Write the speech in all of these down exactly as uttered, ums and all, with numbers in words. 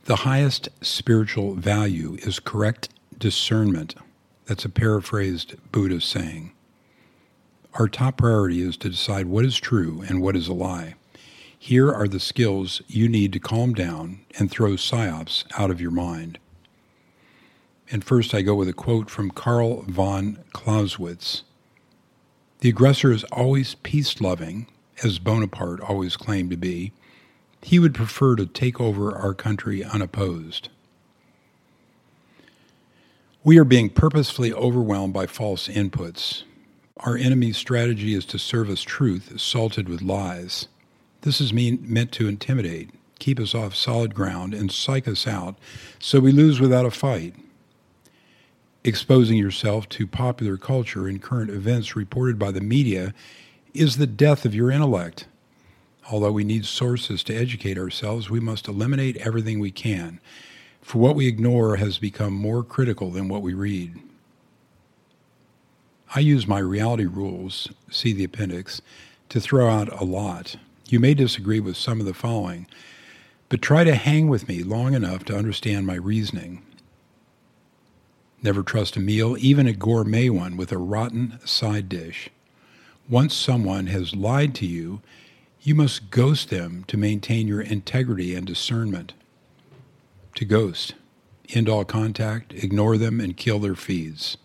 The highest spiritual value is correct discernment. That's a paraphrased Buddha saying. Our top priority is to decide what is true and what is a lie. Here are the skills you need to calm down and throw psyops out of your mind. And first I go with a quote from Karl von Clausewitz. The aggressor is always peace-loving, as Bonaparte always claimed to be. He would prefer to take over our country unopposed. We are being purposefully overwhelmed by false inputs. Our enemy's strategy is to serve us truth salted with lies. This is mean, meant to intimidate, keep us off solid ground, and psych us out so we lose without a fight. Exposing yourself to popular culture and current events reported by the media is the death of your intellect. Although we need sources to educate ourselves, we must eliminate everything we can, for what we ignore has become more critical than what we read. I use my reality rules, see the appendix, to throw out a lot. You may disagree with some of the following, but try to hang with me long enough to understand my reasoning. Never trust a meal, even a gourmet one, with a rotten side dish. Once someone has lied to you, you must ghost them to maintain your integrity and discernment. To ghost, end all contact, ignore them, and kill their feeds.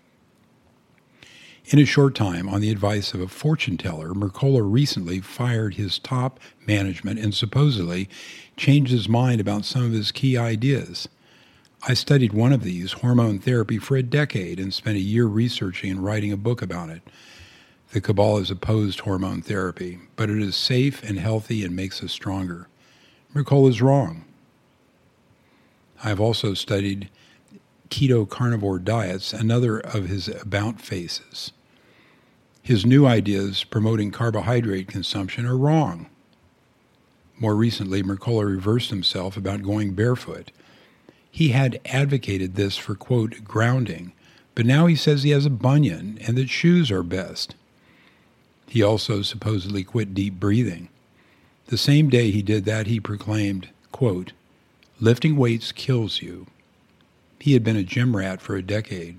In a short time, on the advice of a fortune teller, Mercola recently fired his top management and supposedly changed his mind about some of his key ideas. I studied one of these, hormone therapy, for a decade and spent a year researching and writing a book about it. The cabal has opposed hormone therapy, but it is safe and healthy and makes us stronger. Mercola is wrong. I have also studied keto carnivore diets, another of his about faces. His new ideas promoting carbohydrate consumption are wrong. More recently, Mercola reversed himself about going barefoot. He had advocated this for, quote, grounding, but now he says he has a bunion and that shoes are best. He also supposedly quit deep breathing. The same day he did that, he proclaimed, quote, lifting weights kills you. He had been a gym rat for a decade.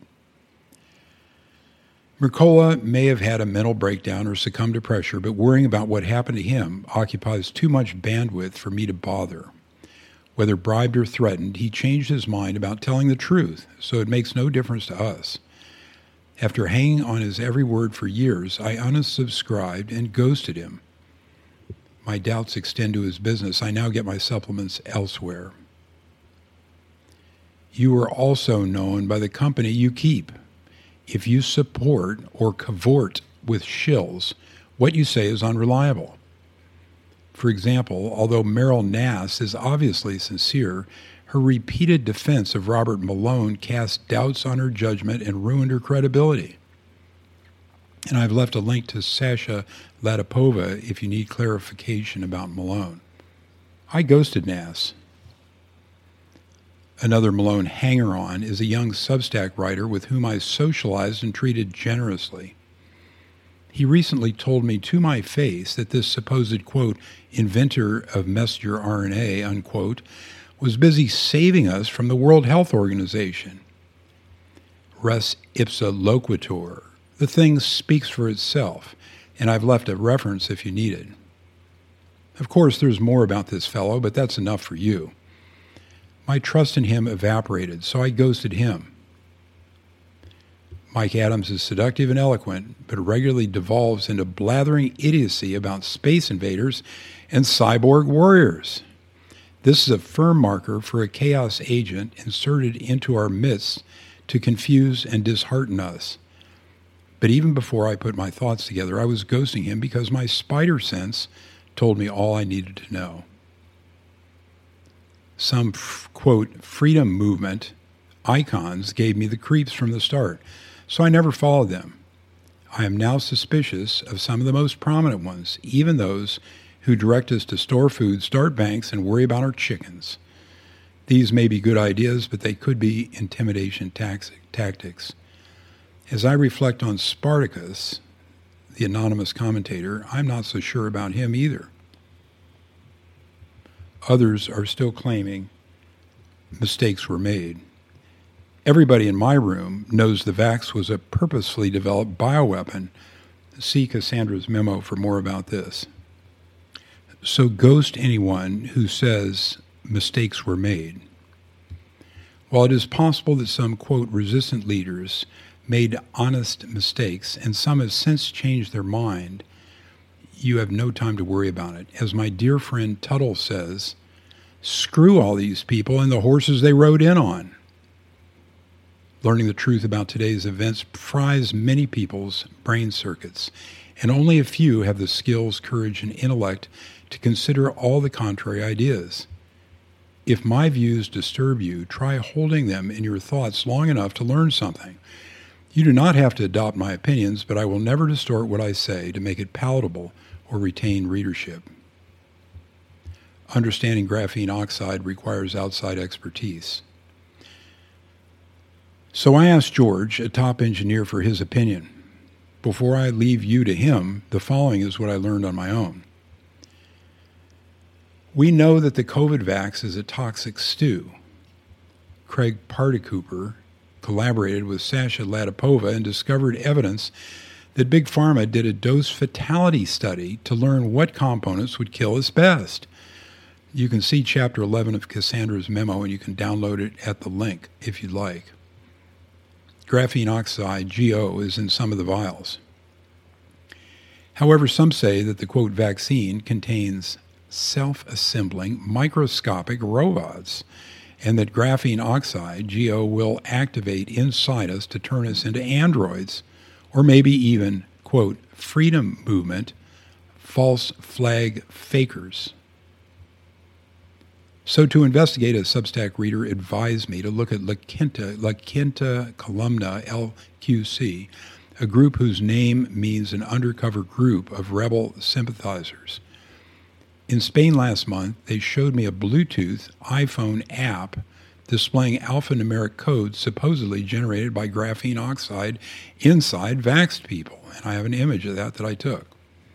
Mercola may have had a mental breakdown or succumbed to pressure, but worrying about what happened to him occupies too much bandwidth for me to bother. Whether bribed or threatened, he changed his mind about telling the truth, so it makes no difference to us. After hanging on his every word for years, I unsubscribed and ghosted him. My doubts extend to his business. I now get my supplements elsewhere. You are also known by the company you keep. If you support or cavort with shills, what you say is unreliable. For example, although Meryl Nass is obviously sincere, her repeated defense of Robert Malone cast doubts on her judgment and ruined her credibility. And I've left a link to Sasha Latipova if you need clarification about Malone. I ghosted Nass. Another Malone hanger-on is a young Substack writer with whom I socialized and treated generously. He recently told me to my face that this supposed, quote, inventor of messenger R N A, unquote, was busy saving us from the World Health Organization. Res ipsa loquitur. The thing speaks for itself, and I've left a reference if you need it. Of course, there's more about this fellow, but that's enough for you. My trust in him evaporated, so I ghosted him. Mike Adams is seductive and eloquent, but regularly devolves into blathering idiocy about space invaders and cyborg warriors. This is a firm marker for a chaos agent inserted into our midst to confuse and dishearten us. But even before I put my thoughts together, I was ghosting him because my spider sense told me all I needed to know. Some, quote, freedom movement icons gave me the creeps from the start, so I never followed them. I am now suspicious of some of the most prominent ones, even those who direct us to store food, start banks, and worry about our chickens. These may be good ideas, but they could be intimidation tactics. As I reflect on Spartacus, the anonymous commentator, I'm not so sure about him either. Others are still claiming mistakes were made. Everybody in my room knows the vax was a purposefully developed bioweapon. See Cassandra's memo for more about this. So ghost anyone who says mistakes were made. While it is possible that some, quote, resistant leaders made honest mistakes and some have since changed their mind, you have no time to worry about it. As my dear friend Tuttle says, screw all these people and the horses they rode in on. Learning the truth about today's events fries many people's brain circuits, and only a few have the skills, courage, and intellect to consider all the contrary ideas. If my views disturb you, try holding them in your thoughts long enough to learn something. You do not have to adopt my opinions, but I will never distort what I say to make it palatable or retain readership. Understanding graphene oxide requires outside expertise. So I asked George, a top engineer, for his opinion. Before I leave you to him, the following is what I learned on my own. We know that the COVID vax is a toxic stew. Craig Particooper collaborated with Sasha Latipova and discovered evidence that Big Pharma did a dose fatality study to learn what components would kill us best. You can see Chapter eleven of Cassandra's memo, and you can download it at the link if you'd like. Graphene oxide, G O, is in some of the vials. However, some say that the, quote, vaccine contains self-assembling microscopic robots, and that graphene oxide, G O, will activate inside us to turn us into androids, or maybe even, quote, freedom movement, false flag fakers. So to investigate, a Substack reader advised me to look at La Quinta, La Quinta Columna, L Q C, a group whose name means an undercover group of rebel sympathizers. In Spain last month, they showed me a Bluetooth iPhone app displaying alphanumeric codes supposedly generated by graphene oxide inside vaxxed people. And I have an image of that that I took.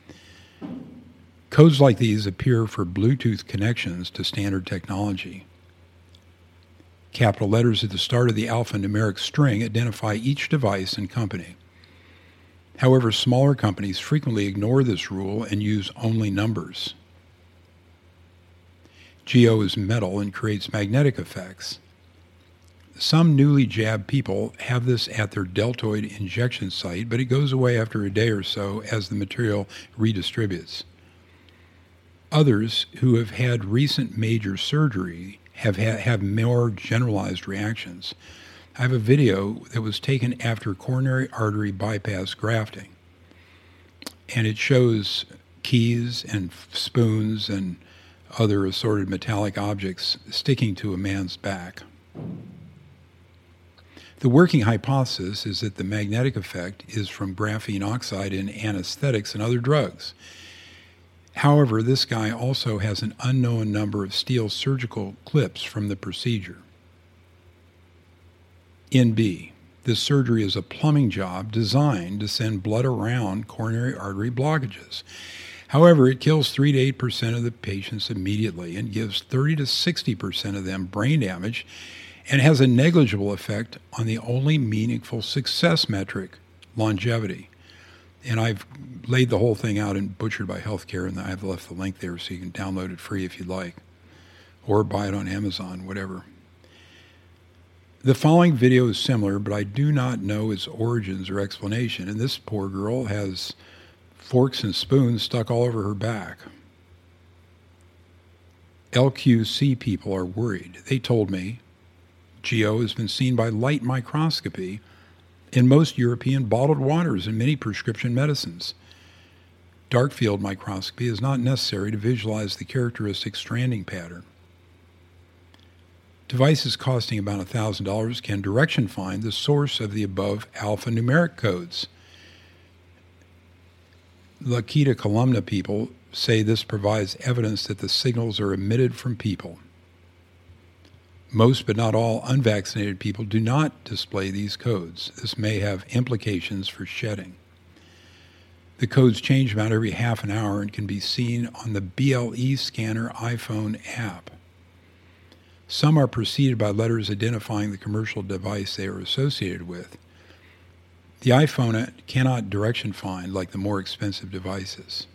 Codes like these appear for Bluetooth connections to standard technology. Capital letters at the start of the alphanumeric string identify each device and company. However, smaller companies frequently ignore this rule and use only numbers. G O is metal and creates magnetic effects. Some newly jabbed people have this at their deltoid injection site, but it goes away after a day or so as the material redistributes. Others who have had recent major surgery have ha- have more generalized reactions. I have a video that was taken after coronary artery bypass grafting, and it shows keys and spoons and other assorted metallic objects sticking to a man's back. The working hypothesis is that the magnetic effect is from graphene oxide in anesthetics and other drugs. However, this guy also has an unknown number of steel surgical clips from the procedure. N B. This surgery is a plumbing job designed to send blood around coronary artery blockages. However, it kills three to eight percent of the patients immediately and gives thirty to sixty percent of them brain damage and has a negligible effect on the only meaningful success metric, longevity. And I've laid the whole thing out in Butchered by Healthcare, and I've left the link there so you can download it free if you'd like, or buy it on Amazon, whatever. The following video is similar, but I do not know its origins or explanation, and this poor girl has forks and spoons stuck all over her back. L Q C people are worried. They told me G O has been seen by light microscopy in most European bottled waters and many prescription medicines. Dark field microscopy is not necessary to visualize the characteristic stranding pattern. Devices costing about one thousand dollars can direction find the source of the above alphanumeric codes. La Quinta Columna people say this provides evidence that the signals are emitted from people. Most, but not all, unvaccinated people do not display these codes. This may have implications for shedding. The codes change about every half an hour and can be seen on the B L E Scanner iPhone app. Some are preceded by letters identifying the commercial device they are associated with. The iPhone cannot direction find like the more expensive devices.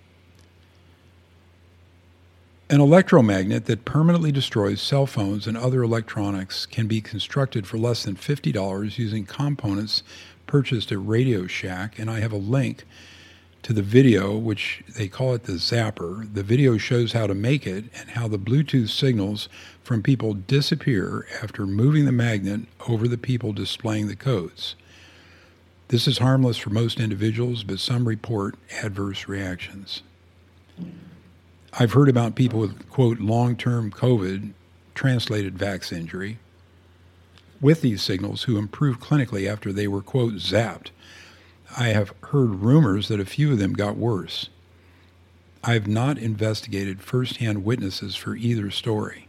An electromagnet that permanently destroys cell phones and other electronics can be constructed for less than fifty dollars using components purchased at Radio Shack, and I have a link to the video, which they call it the Zapper. The video shows how to make it and how the Bluetooth signals from people disappear after moving the magnet over the people displaying the codes. This is harmless for most individuals, but some report adverse reactions. I've heard about people with, quote, long-term COVID, translated vax injury, with these signals who improved clinically after they were, quote, zapped. I have heard rumors that a few of them got worse. I have not investigated first-hand witnesses for either story.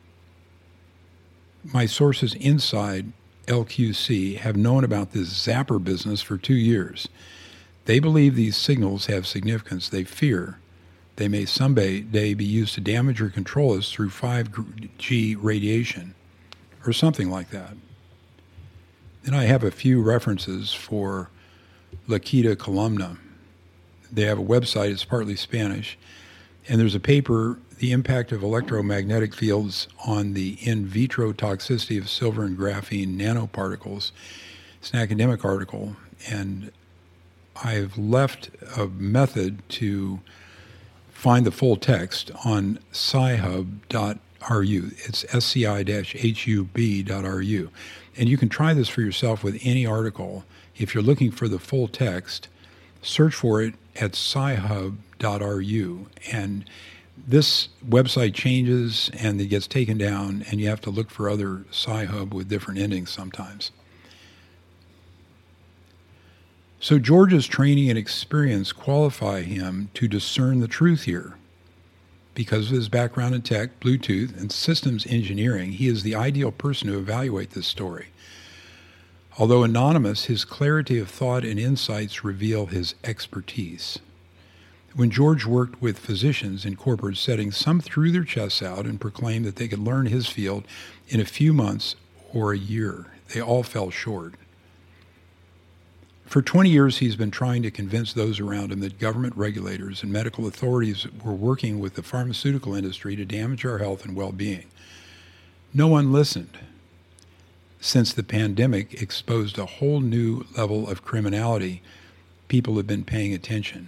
My sources inside L Q C have known about this zapper business for two years. They believe these signals have significance. They fear they may someday be used to damage or control us through five G radiation, or something like that. Then I have a few references for La Quinta Columna. They have a website, it's partly Spanish, and there's a paper, The Impact of Electromagnetic Fields on the In Vitro Toxicity of Silver and Graphene Nanoparticles. It's an academic article, and I've left a method to find the full text on sci hub dot r u. It's S C I H U B dot R U. And you can try this for yourself with any article. If you're looking for the full text, search for it at sci hub dot R U. And this website changes and it gets taken down, and you have to look for other Sci-Hub with different endings sometimes. So George's training and experience qualify him to discern the truth here. Because of his background in tech, Bluetooth, and systems engineering, he is the ideal person to evaluate this story. Although anonymous, his clarity of thought and insights reveal his expertise. When George worked with physicians in corporate settings, some threw their chests out and proclaimed that they could learn his field in a few months or a year. They all fell short. For twenty years, he's been trying to convince those around him that government regulators and medical authorities were working with the pharmaceutical industry to damage our health and well-being. No one listened. Since the pandemic exposed a whole new level of criminality, people have been paying attention.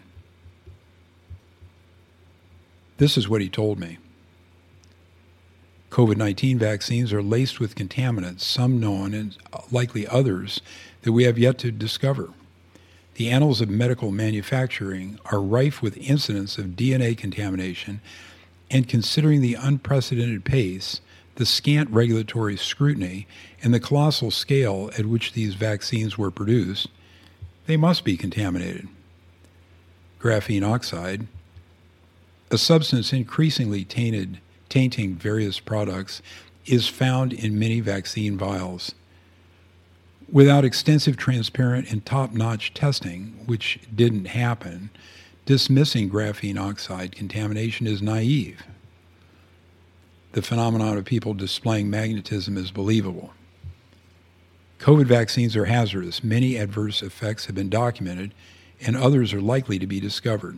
This is what he told me. COVID nineteen vaccines are laced with contaminants, some known and likely others that we have yet to discover. The annals of medical manufacturing are rife with incidents of D N A contamination, and considering the unprecedented pace, the scant regulatory scrutiny, and the colossal scale at which these vaccines were produced, they must be contaminated. Graphene oxide, a substance increasingly tainted, tainting various products, is found in many vaccine vials. Without extensive, transparent, and top-notch testing, which didn't happen, dismissing graphene oxide contamination is naive. The phenomenon of people displaying magnetism is believable. COVID vaccines are hazardous. Many adverse effects have been documented, and others are likely to be discovered.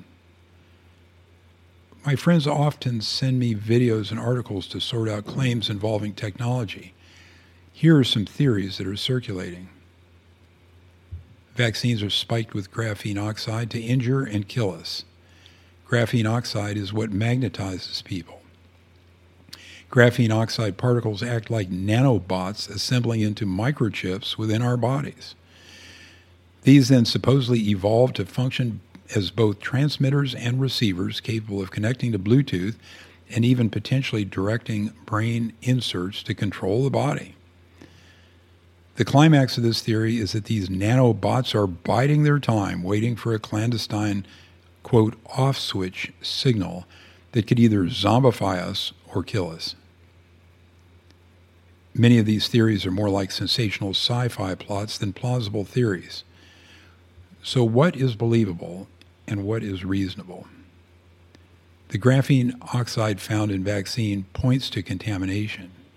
My friends often send me videos and articles to sort out claims involving technology. Here are some theories that are circulating. Vaccines are spiked with graphene oxide to injure and kill us. Graphene oxide is what magnetizes people. Graphene oxide particles act like nanobots assembling into microchips within our bodies. These then supposedly evolved to function as both transmitters and receivers capable of connecting to Bluetooth and even potentially directing brain inserts to control the body. The climax of this theory is that these nanobots are biding their time, waiting for a clandestine, quote, off-switch signal that could either zombify us or kill us. Many of these theories are more like sensational sci-fi plots than plausible theories. So what is believable and what is reasonable? The graphene oxide found in vaccine points to contamination.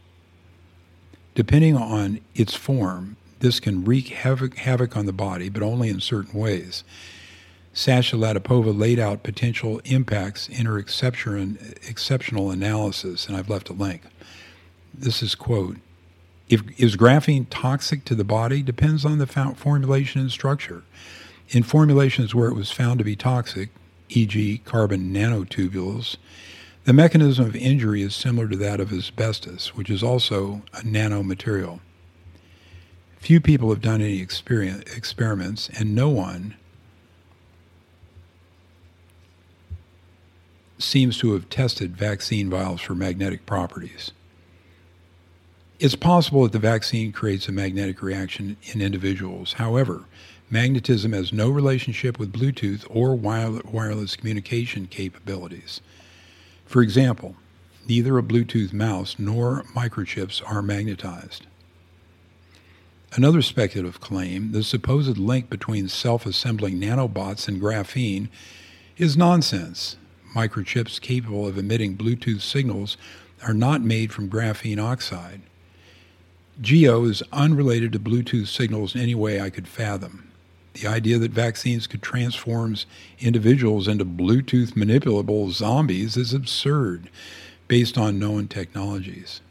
Depending on its form, this can wreak havoc, havoc on the body, but only in certain ways. Sasha Latypova laid out potential impacts in her exception, exceptional analysis, and I've left a link. This is, quote, if, is graphene toxic to the body? Depends on the formulation and structure. In formulations where it was found to be toxic, for example carbon nanotubules, the mechanism of injury is similar to that of asbestos, which is also a nanomaterial. Few people have done any experiments, and no one seems to have tested vaccine vials for magnetic properties. It's possible that the vaccine creates a magnetic reaction in individuals. However, magnetism has no relationship with Bluetooth or wireless communication capabilities. For example, neither a Bluetooth mouse nor microchips are magnetized. Another speculative claim, the supposed link between self-assembling nanobots and graphene, is nonsense. Microchips capable of emitting Bluetooth signals are not made from graphene oxide. GEO is unrelated to Bluetooth signals in any way I could fathom. The idea that vaccines could transform individuals into Bluetooth manipulable zombies is absurd, based on known technologies.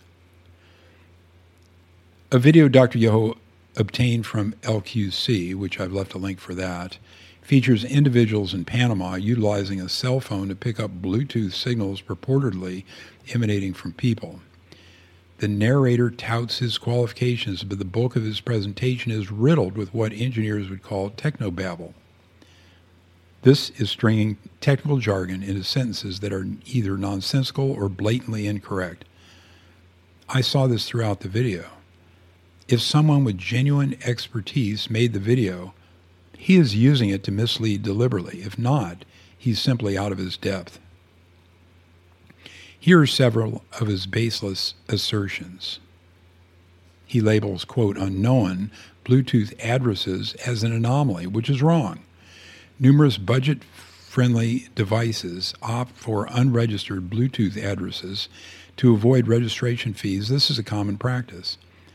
A video Doctor Yoho obtained from L Q C, which I've left a link for that, features individuals in Panama utilizing a cell phone to pick up Bluetooth signals purportedly emanating from people. The narrator touts his qualifications, but the bulk of his presentation is riddled with what engineers would call technobabble. This is stringing technical jargon into sentences that are either nonsensical or blatantly incorrect. I saw this throughout the video. If someone with genuine expertise made the video, he is using it to mislead deliberately. If not, he's simply out of his depth. Here are several of his baseless assertions. He labels, quote, unknown Bluetooth addresses as an anomaly, which is wrong. Numerous budget-friendly devices opt for unregistered Bluetooth addresses to avoid registration fees. This is a common practice.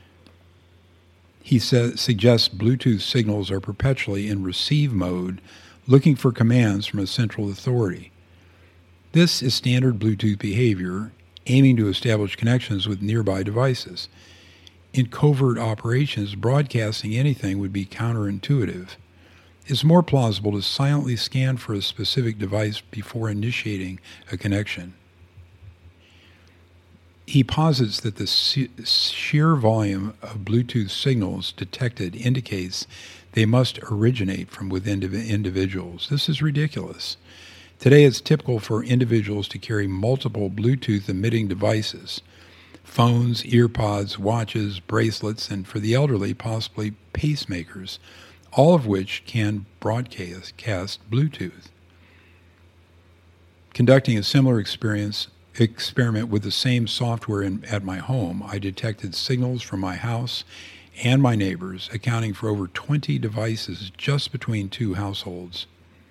He sa- suggests Bluetooth signals are perpetually in receive mode, looking for commands from a central authority. This is standard Bluetooth behavior, aiming to establish connections with nearby devices. In covert operations, broadcasting anything would be counterintuitive. It's more plausible to silently scan for a specific device before initiating a connection. He posits that the sheer volume of Bluetooth signals detected indicates they must originate from within individuals. This is ridiculous. Today, it's typical for individuals to carry multiple Bluetooth-emitting devices, phones, earpods, watches, bracelets, and for the elderly, possibly pacemakers, all of which can broadcast Bluetooth. Conducting a similar experience experiment with the same software in, at my home, I detected signals from my house and my neighbors, accounting for over twenty devices just between two households.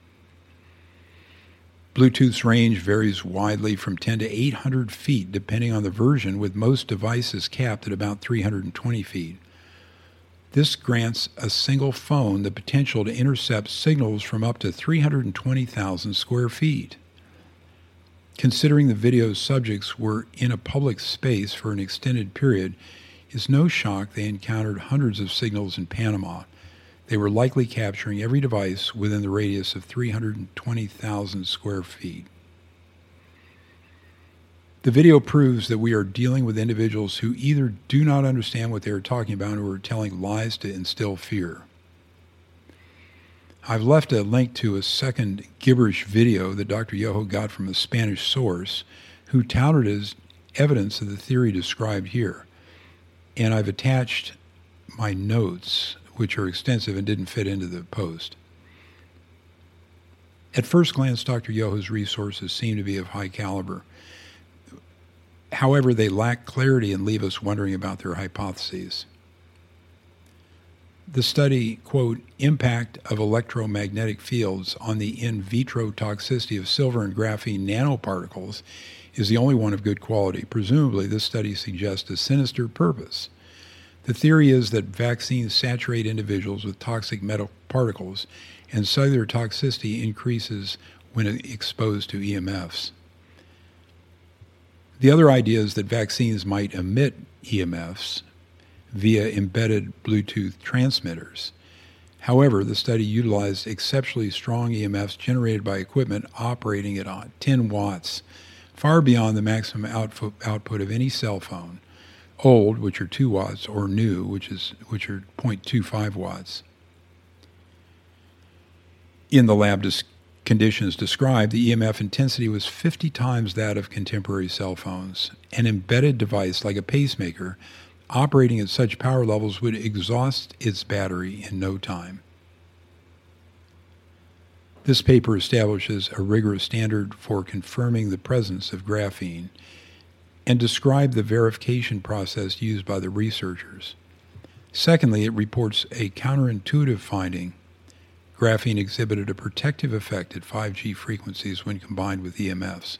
Bluetooth's range varies widely from ten to eight hundred feet, depending on the version, with most devices capped at about three hundred twenty feet. This grants a single phone the potential to intercept signals from up to three hundred twenty thousand square feet. Considering the video's subjects were in a public space for an extended period, it's no shock they encountered hundreds of signals in Panama. They were likely capturing every device within the radius of three hundred twenty thousand square feet. The video proves that we are dealing with individuals who either do not understand what they are talking about or are telling lies to instill fear. I've left a link to a second gibberish video that Doctor Yoho got from a Spanish source who touted as evidence of the theory described here. And I've attached my notes, which are extensive and didn't fit into the post. At first glance, Doctor Yoho's resources seem to be of high caliber. However, they lack clarity and leave us wondering about their hypotheses. The study, quote, impact of electromagnetic fields on the in vitro toxicity of silver and graphene nanoparticles is the only one of good quality. Presumably, this study suggests a sinister purpose. The theory is that vaccines saturate individuals with toxic metal particles, and cellular toxicity increases when exposed to E M Fs. The other idea is that vaccines might emit E M Fs via embedded Bluetooth transmitters. However, the study utilized exceptionally strong E M Fs generated by equipment operating at ten watts, far beyond the maximum output, output of any cell phone, old, which are two watts, or new, which is which are zero point two five watts. In the lab dis- conditions described, the E M F intensity was fifty times that of contemporary cell phones. An embedded device like a pacemaker operating at such power levels would exhaust its battery in no time. This paper establishes a rigorous standard for confirming the presence of graphene and described the verification process used by the researchers. Secondly, it reports a counterintuitive finding. Graphene exhibited a protective effect at five G frequencies when combined with E M Fs.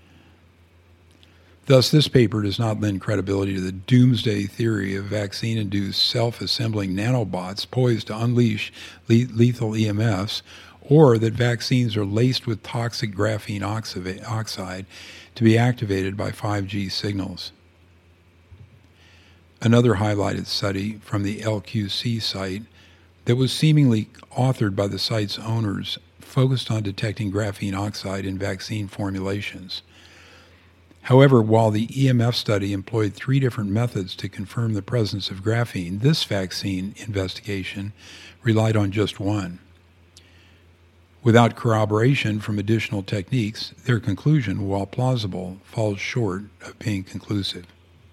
Thus, this paper does not lend credibility to the doomsday theory of vaccine-induced self-assembling nanobots poised to unleash le- lethal E M Fs, or that vaccines are laced with toxic graphene oxi- oxide to be activated by five G signals. Another highlighted study from the L Q C site that was seemingly authored by the site's owners focused on detecting graphene oxide in vaccine formulations. However, while the E M F study employed three different methods to confirm the presence of graphene, this vaccine investigation relied on just one. Without corroboration from additional techniques, their conclusion, while plausible, falls short of being conclusive.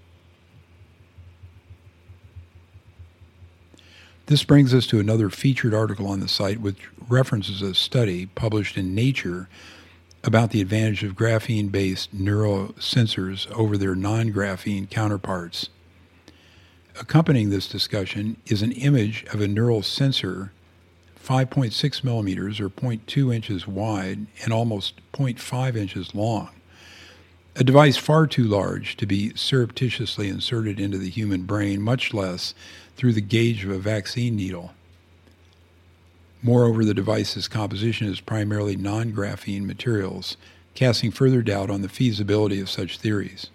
This brings us to another featured article on the site, which references a study published in Nature about the advantage of graphene-based neurosensors over their non-graphene counterparts. Accompanying this discussion is an image of a neural sensor five point six millimeters or zero point two inches wide and almost zero point five inches long, a device far too large to be surreptitiously inserted into the human brain, much less through the gauge of a vaccine needle. Moreover, the device's composition is primarily non-graphene materials, casting further doubt on the feasibility of such theories.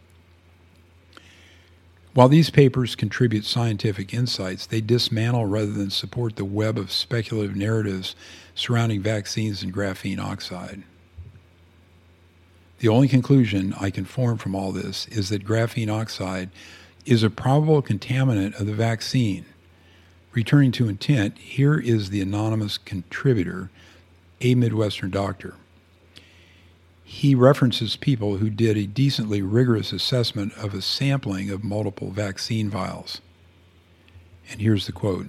While these papers contribute scientific insights, they dismantle rather than support the web of speculative narratives surrounding vaccines and graphene oxide. The only conclusion I can form from all this is that graphene oxide is a probable contaminant of the vaccine. Returning to intent, here is the anonymous contributor, a Midwestern doctor. He references people who did a decently rigorous assessment of a sampling of multiple vaccine vials. And here's the quote.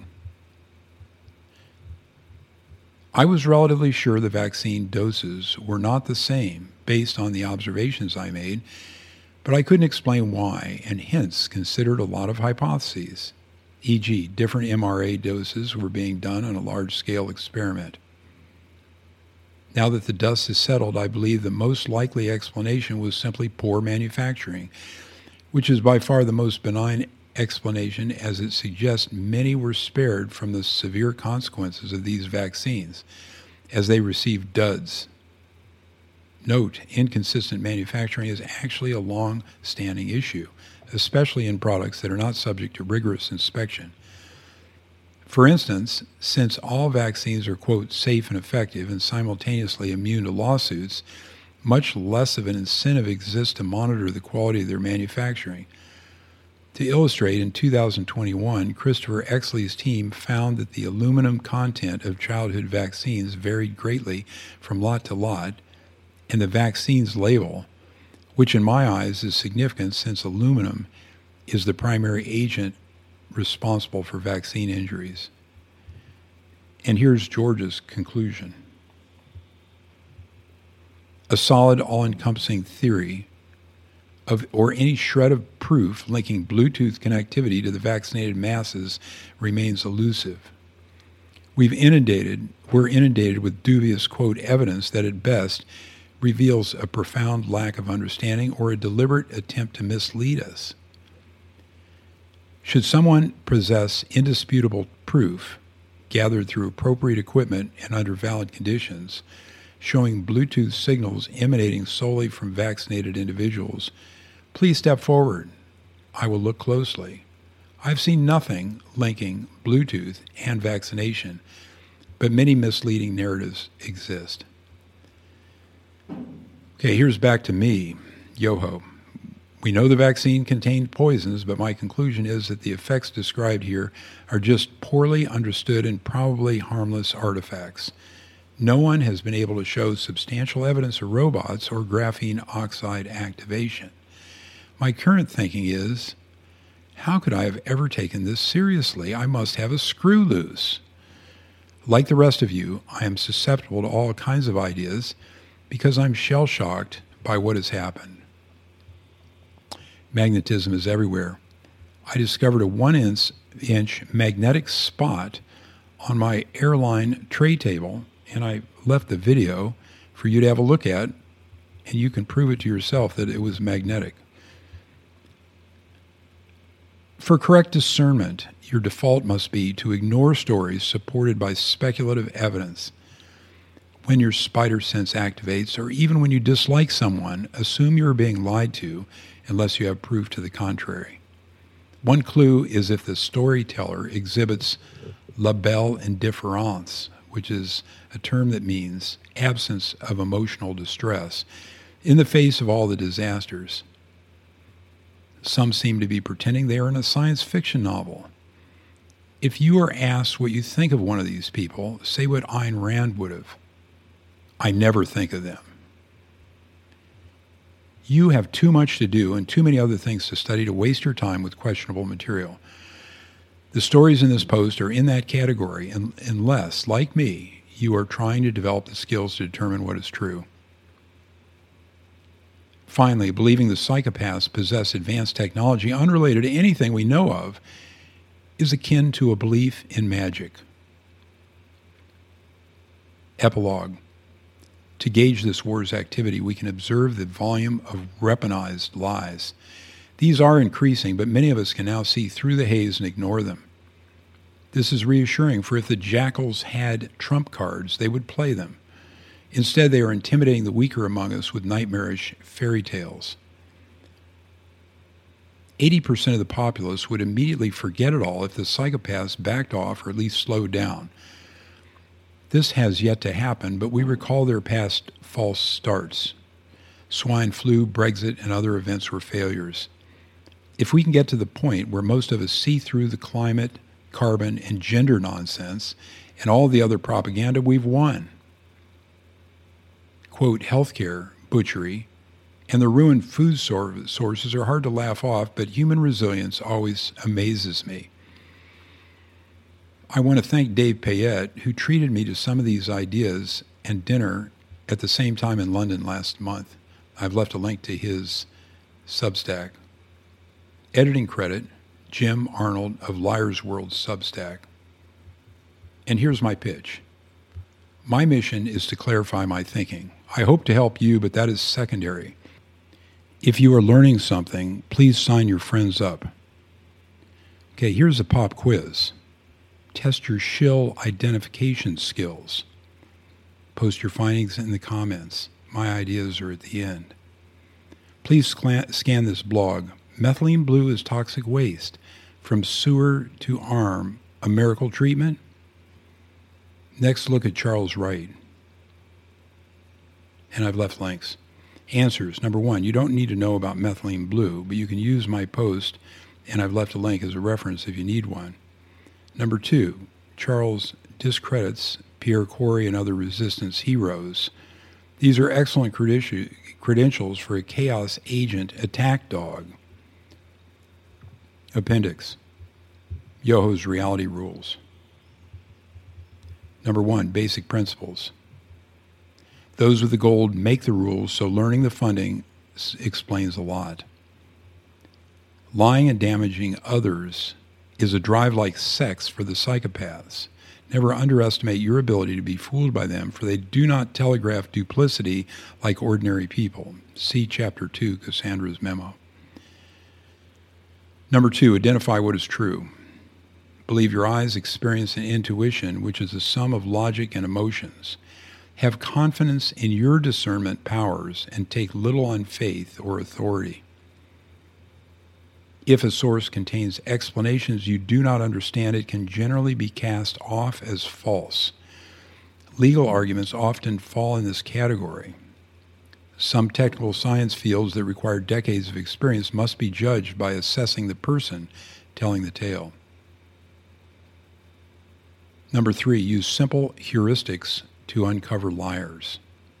I was relatively sure the vaccine doses were not the same based on the observations I made, but I couldn't explain why, and hence considered a lot of hypotheses, for example, different M R A doses were being done on a large-scale experiment. Now that the dust has settled, I believe the most likely explanation was simply poor manufacturing, which is by far the most benign explanation, as it suggests many were spared from the severe consequences of these vaccines, as they received duds. Note, inconsistent manufacturing is actually a long-standing issue, especially in products that are not subject to rigorous inspection. For instance, since all vaccines are, quote, safe and effective and simultaneously immune to lawsuits, much less of an incentive exists to monitor the quality of their manufacturing. To illustrate, in two thousand twenty-one, Christopher Exley's team found that the aluminum content of childhood vaccines varied greatly from lot to lot, and the vaccine's label, which in my eyes is significant since aluminum is the primary agent responsible for vaccine injuries. And here's George's conclusion. A solid, all-encompassing theory of or any shred of proof linking Bluetooth connectivity to the vaccinated masses remains elusive. We've inundated, we're inundated with dubious, quote, evidence that at best reveals a profound lack of understanding or a deliberate attempt to mislead us. Should someone possess indisputable proof, gathered through appropriate equipment and under valid conditions, showing Bluetooth signals emanating solely from vaccinated individuals, please step forward. I will look closely. I've seen nothing linking Bluetooth and vaccination, but many misleading narratives exist. Okay, here's back to me, Yoho. We know the vaccine contained poisons, but my conclusion is that the effects described here are just poorly understood and probably harmless artifacts. No one has been able to show substantial evidence of robots or graphene oxide activation. My current thinking is, how could I have ever taken this seriously? I must have a screw loose. Like the rest of you, I am susceptible to all kinds of ideas because I'm shell-shocked by what has happened. Magnetism is everywhere. I discovered a one-inch inch magnetic spot on my airline tray table, and I left the video for you to have a look at, and you can prove it to yourself that it was magnetic. For correct discernment, your default must be to ignore stories supported by speculative evidence. When your spider sense activates, or even when you dislike someone, assume you are being lied to unless you have proof to the contrary. One clue is if the storyteller exhibits la belle indifférence, which is a term that means absence of emotional distress, in the face of all the disasters. Some seem to be pretending they are in a science fiction novel. If you are asked what you think of one of these people, say what Ayn Rand would have. I never think of them. You have too much to do and too many other things to study to waste your time with questionable material. The stories in this post are in that category unless, like me, you are trying to develop the skills to determine what is true. Finally, believing the psychopaths possess advanced technology unrelated to anything we know of is akin to a belief in magic. Epilogue. To gauge this war's activity, we can observe the volume of weaponized lies. These are increasing, but many of us can now see through the haze and ignore them. This is reassuring, for if the jackals had trump cards, they would play them. Instead, they are intimidating the weaker among us with nightmarish fairy tales. eighty percent of the populace would immediately forget it all if the psychopaths backed off or at least slowed down. This has yet to happen, but we recall their past false starts. Swine flu, Brexit, and other events were failures. If we can get to the point where most of us see through the climate, carbon, and gender nonsense and all the other propaganda, we've won. Quote, healthcare, butchery, and the ruined food sources are hard to laugh off, but human resilience always amazes me. I want to thank Dave Payette, who treated me to some of these ideas and dinner at the same time in London last month. I've left a link to his Substack. Editing credit, Jim Arnold of Liar's World Substack. And here's my pitch. My mission is to clarify my thinking. I hope to help you, but that is secondary. If you are learning something, please sign your friends up. Okay, here's a pop quiz. Test your shill identification skills. Post your findings in the comments. My ideas are at the end. Please scan this blog. Methylene blue is toxic waste. From sewer to arm, a miracle treatment? Next, look at Charles Wright. And I've left links. Answers. Number one, you don't need to know about methylene blue, but you can use my post, and I've left a link as a reference if you need one. Number two, Charles discredits Pierre Corey and other resistance heroes. These are excellent credi- credentials for a chaos agent attack dog. Appendix. Yoho's reality rules. Number one, basic principles. Those with the gold make the rules, so learning the funding s- explains a lot. Lying and damaging others is a drive like sex for the psychopaths. Never underestimate your ability to be fooled by them, for they do not telegraph duplicity like ordinary people. See Chapter two, Cassandra's Memo. Number two, identify what is true. Believe your eyes, experience, and intuition, which is the sum of logic and emotions. Have confidence in your discernment powers and take little on faith or authority. If a source contains explanations you do not understand, it can generally be cast off as false. Legal arguments often fall in this category. Some technical science fields that require decades of experience must be judged by assessing the person telling the tale. Number three, use simple heuristics to uncover liars.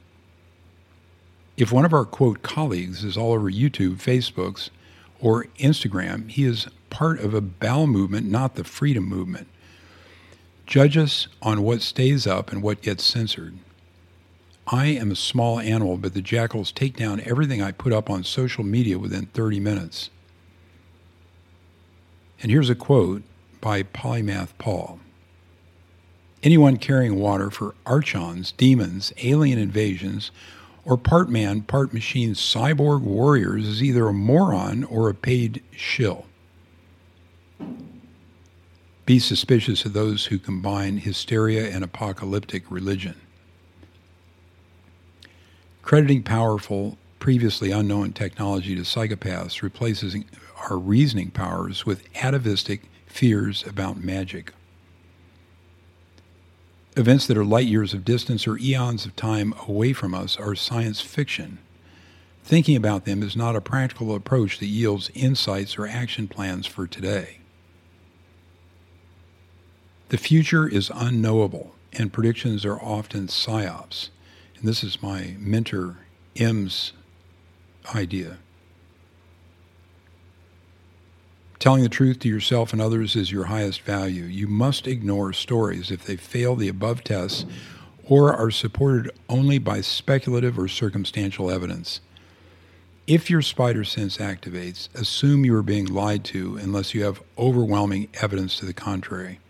If one of our, quote, colleagues is all over YouTube, Facebooks, or Instagram, he is part of a bowel movement, not the freedom movement. Judge us on what stays up and what gets censored. I am a small animal, but the jackals take down everything I put up on social media within thirty minutes. And here's a quote by Polymath Paul. Anyone carrying water for archons, demons, alien invasions, or part man, part machine cyborg warriors is either a moron or a paid shill. Be suspicious of those who combine hysteria and apocalyptic religion. Crediting powerful, previously unknown technology to psychopaths replaces our reasoning powers with atavistic fears about magic. Events that are light years of distance or eons of time away from us are science fiction. Thinking about them is not a practical approach that yields insights or action plans for today. The future is unknowable, and predictions are often psyops. And this is my mentor, M's, idea. Telling the truth to yourself and others is your highest value. You must ignore stories if they fail the above tests or are supported only by speculative or circumstantial evidence. If your spider sense activates, assume you are being lied to unless you have overwhelming evidence to the contrary.